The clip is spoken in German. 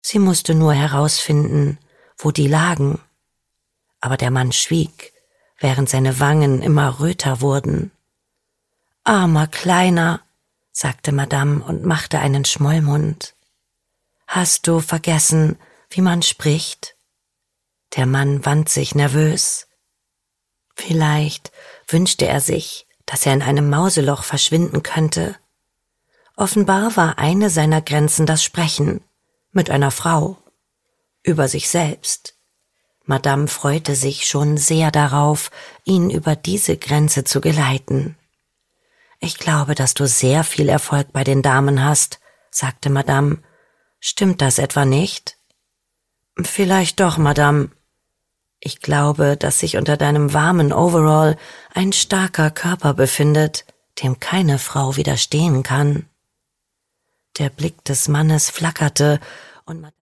Sie musste nur herausfinden, wo die lagen. Aber der Mann schwieg, während seine Wangen immer röter wurden. »Armer Kleiner«, sagte Madame und machte einen Schmollmund. »Hast du vergessen, wie man spricht?« Der Mann wand sich nervös. Vielleicht wünschte er sich, dass er in einem Mauseloch verschwinden könnte. Offenbar war eine seiner Grenzen das Sprechen mit einer Frau, über sich selbst. Madame freute sich schon sehr darauf, ihn über diese Grenze zu geleiten. »Ich glaube, dass du sehr viel Erfolg bei den Damen hast«, sagte Madame. »Stimmt das etwa nicht?« »Vielleicht doch, Madame. Ich glaube, dass sich unter deinem warmen Overall ein starker Körper befindet, dem keine Frau widerstehen kann.« Der Blick des Mannes flackerte und